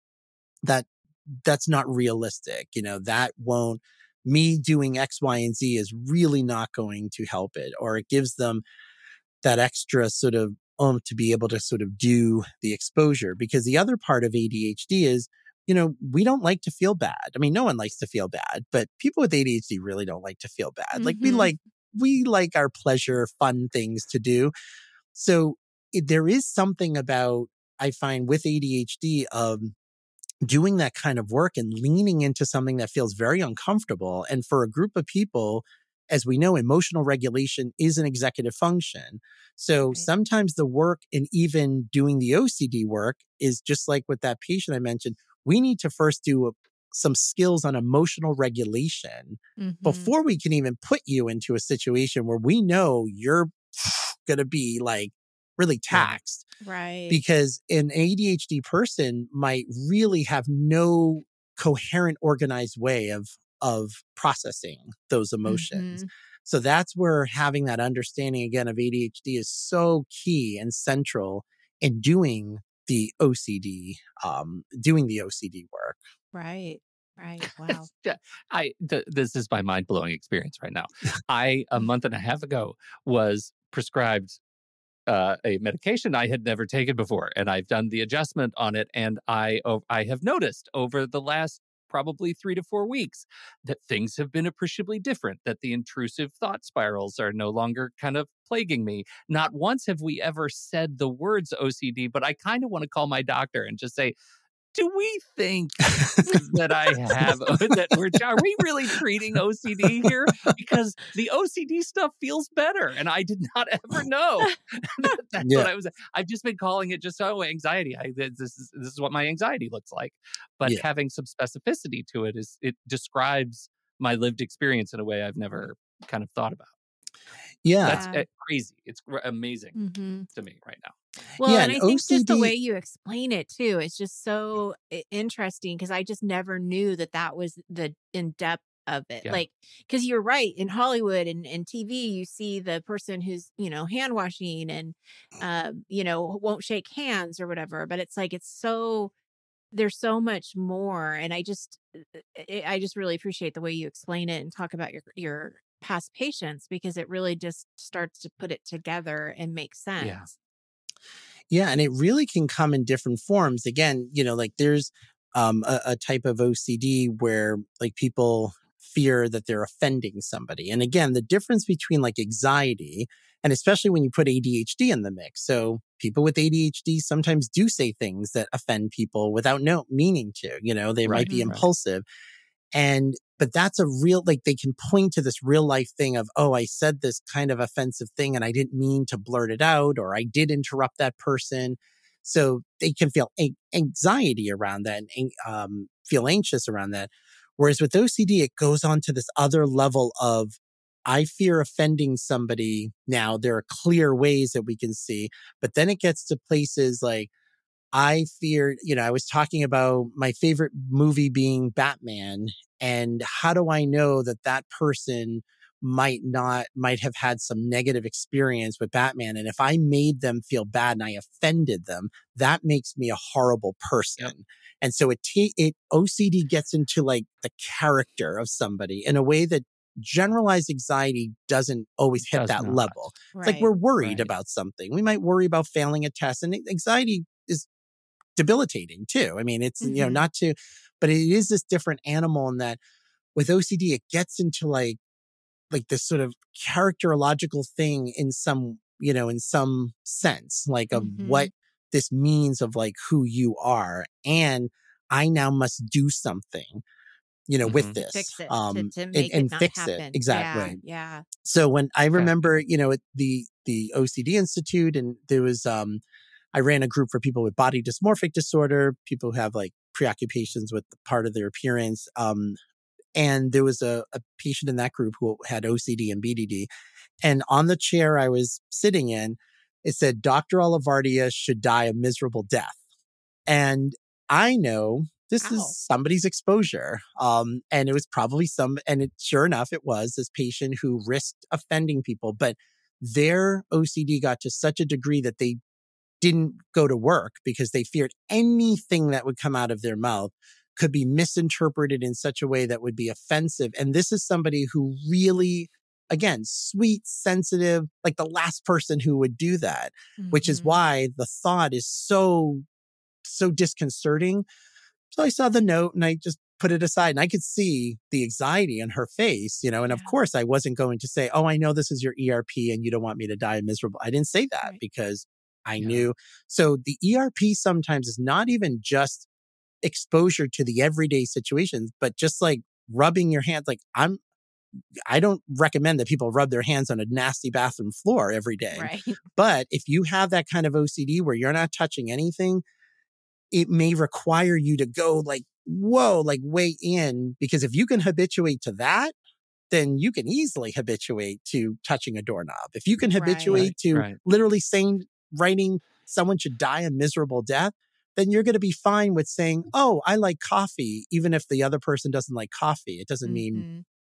that's not realistic. That won't, me doing X, Y, and Z is really not going to help it. Or it gives them that extra sort of to be able to sort of do the exposure. Because the other part of ADHD is, we don't like to feel bad. No one likes to feel bad, but people with ADHD really don't like to feel bad. Like we like our pleasure, fun things to do. So there is something about, I find with ADHD, of doing that kind of work and leaning into something that feels very uncomfortable. And for a group of people, as we know, emotional regulation is an executive function. So sometimes the work in even doing the OCD work is just like with that patient I mentioned, we need to first do some skills on emotional regulation before we can even put you into a situation where we know you're going to be like really taxed. Right. Because an ADHD person might really have no coherent, organized way of processing those emotions. So that's where having that understanding again of ADHD is so key and central in doing the OCD work. Right. Right. Wow. Yeah, this is my mind blowing experience right now. I a month and a half ago was prescribed a medication I had never taken before, and I've done the adjustment on it, and I have noticed over the last probably 3 to 4 weeks that things have been appreciably different, that the intrusive thought spirals are no longer kind of plaguing me. Not once have we ever said the words OCD, but I kind of want to call my doctor and just say, do we think that I have are we really treating OCD here? Because the OCD stuff feels better, and I did not ever know. That's Yeah. what I've just been calling it just anxiety. This is what my anxiety looks like. But Yeah. having some specificity to it describes my lived experience in a way I've never kind of thought about. Yeah. That's crazy. It's amazing Mm-hmm. to me right now. Well, Yeah, and and I think just the OCD way you explain it too, it's just so interesting because I just never knew that was the in depth of it. Yeah. Like, because you're right, in Hollywood and TV, you see the person who's, hand washing and, won't shake hands or whatever. But it's like, there's so much more. And I just really appreciate the way you explain it and talk about your past patients, because it really just starts to put it together and make sense. Yeah. Yeah, and it really can come in different forms. Again, like there's a type of OCD where like people fear that they're offending somebody. And again, the difference between like anxiety and especially when you put ADHD in the mix. So people with ADHD sometimes do say things that offend people without no meaning to, they might be Right. impulsive. But that's a real, like they can point to this real life thing of, oh, I said this kind of offensive thing and I didn't mean to blurt it out, or I did interrupt that person. So they can feel anxiety around that and feel anxious around that. Whereas with OCD, it goes on to this other level of, I fear offending somebody. Now there are clear ways that we can see, but then it gets to places like, I feared, I was talking about my favorite movie being Batman, and how do I know that that person might have had some negative experience with Batman? And if I made them feel bad and I offended them, that makes me a horrible person. Yep. And so OCD gets into like the character of somebody in a way that generalized anxiety doesn't always hit that level. It's like we're worried about something. We might worry about failing a test, and anxiety is debilitating too. I mean, it's, but it is this different animal in that with OCD, it gets into like this sort of characterological thing in some sense, like of what this means of like who you are. And I now must do something, with this. Fix it, to make it not fix happen. it. Exactly. Yeah. So when I remember, at the OCD Institute, and there was, I ran a group for people with body dysmorphic disorder, people who have like preoccupations with part of their appearance. And there was a patient in that group who had OCD and BDD. And on the chair I was sitting in, it said, Dr. Olivardia should die a miserable death. And I know this is somebody's exposure. And it was probably sure enough, it was this patient who risked offending people, but their OCD got to such a degree that they didn't go to work because they feared anything that would come out of their mouth could be misinterpreted in such a way that would be offensive. And this is somebody who really, again, sweet, sensitive, like the last person who would do that, which is why the thought is so disconcerting. So I saw the note and I just put it aside, and I could see the anxiety in her face, and of course I wasn't going to say, oh, I know this is your ERP and you don't want me to die miserable. I didn't say that because I knew. So the ERP sometimes is not even just exposure to the everyday situations, but just like rubbing your hands. Like I don't recommend that people rub their hands on a nasty bathroom floor every day. Right. But if you have that kind of OCD where you're not touching anything, it may require you to go like, whoa, like way in, because if you can habituate to that, then you can easily habituate to touching a doorknob. If you can habituate to literally writing someone should die a miserable death, then you're going to be fine with saying, oh, I like coffee, even if the other person doesn't like coffee. It doesn't mean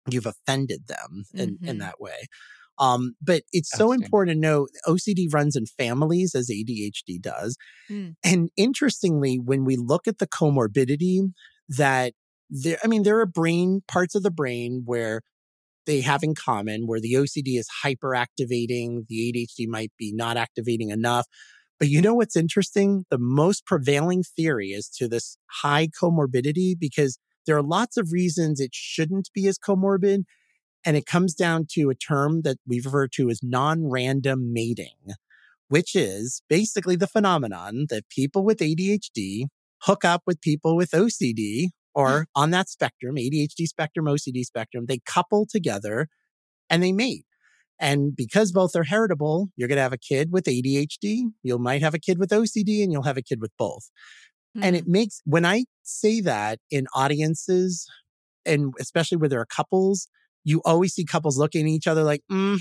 you've offended them in that way. But it's so Outstanding. important to know OCD runs in families as ADHD does. And interestingly, when we look at the comorbidity that there are parts of the brain where they have in common, where the OCD is hyperactivating, the ADHD might be not activating enough. But you know what's interesting? The most prevailing theory is to this high comorbidity, because there are lots of reasons it shouldn't be as comorbid. And it comes down to a term that we refer to as non-random mating, which is basically the phenomenon that people with ADHD hook up with people with OCD, or on that spectrum, ADHD spectrum, OCD spectrum, they couple together and they mate. And because both are heritable, you're going to have a kid with ADHD, you might have a kid with OCD, and you'll have a kid with both. And it makes, when I say that in audiences, and especially where there are couples, you always see couples looking at each other like, like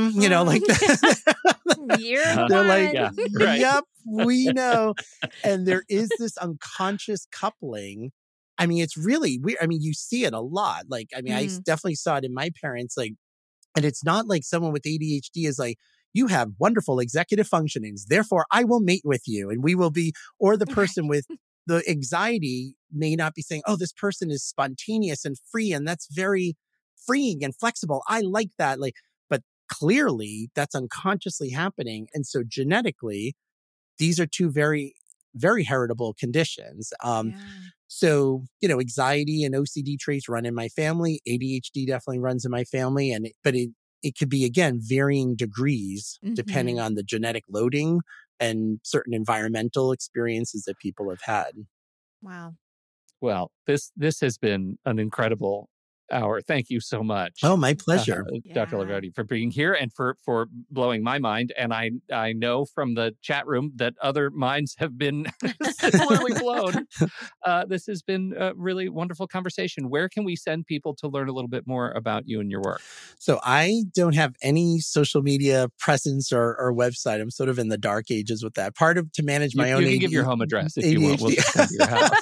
that. They're like, yep, we know. And there is this unconscious coupling. I mean, it's really weird. I mean, you see it a lot. Like, I mean, I definitely saw it in my parents. Like, and it's not like someone with ADHD is like, you have wonderful executive functionings, therefore I will mate with you and we will be, or the person with the anxiety may not be saying, oh, this person is spontaneous and free, and that's very freeing and flexible. I like that. But clearly that's unconsciously happening. And so genetically, these are two very, very heritable conditions. So, anxiety and OCD traits run in my family. ADHD definitely runs in my family. But it could be, again, varying degrees depending on the genetic loading and certain environmental experiences that people have had. Wow. Well, this has been an incredible hour. Thank you so much. Oh, my pleasure. Dr. Olivardi, for being here and for blowing my mind. And I know from the chat room that other minds have been similarly blown. This has been a really wonderful conversation. Where can we send people to learn a little bit more about you and your work? So I don't have any social media presence or website. I'm sort of in the dark ages with that. To manage my own You can give your home address if you want. We'll just send to your house.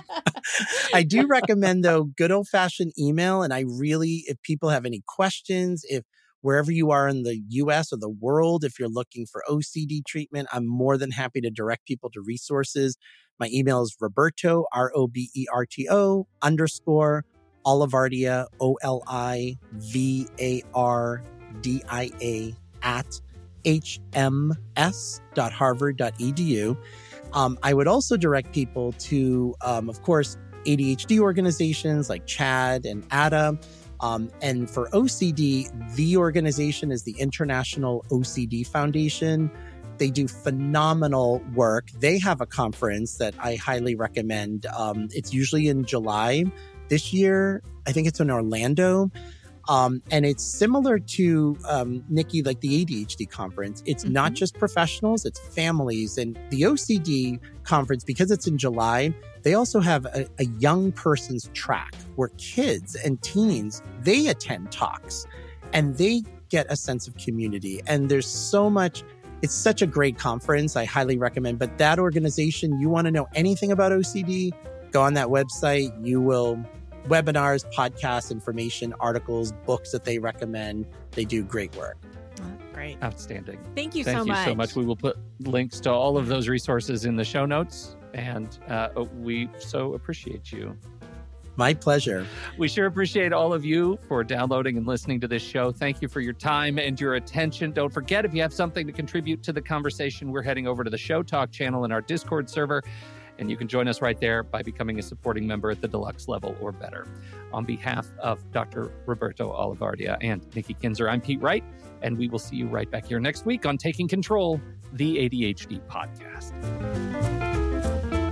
I do recommend, though, good old-fashioned email. And I really, if people have any questions, if wherever you are in the US or the world, if you're looking for OCD treatment, I'm more than happy to direct people to resources. My email is Roberto, ROBERTO _Olivardia, OLIVARDIA @hms.harvard.edu. I would also direct people to, of course, ADHD organizations like CHAD and ADA. And for OCD, the organization is the International OCD Foundation. They do phenomenal work. They have a conference that I highly recommend. It's usually in July. This year, I think it's in Orlando. And it's similar to, Nikki, like the ADHD conference. It's not just professionals, it's families. And the OCD conference, because it's in July, they also have a young person's track where kids and teens, they attend talks and they get a sense of community. And there's so much, it's such a great conference. I highly recommend. But that organization, you want to know anything about OCD, go on that website. You will... webinars, podcasts, information, articles, books that they recommend. They do great work. Great. Outstanding. Thank you so much. We will put links to all of those resources in the show notes. And we so appreciate you. My pleasure. We sure appreciate all of you for downloading and listening to this show. Thank you for your time and your attention. Don't forget, if you have something to contribute to the conversation, we're heading over to the Show Talk channel in our Discord server. And you can join us right there by becoming a supporting member at the deluxe level or better. On behalf of Dr. Roberto Olivardia and Nikki Kinzer, I'm Pete Wright, and we will see you right back here next week on Taking Control, the ADHD podcast.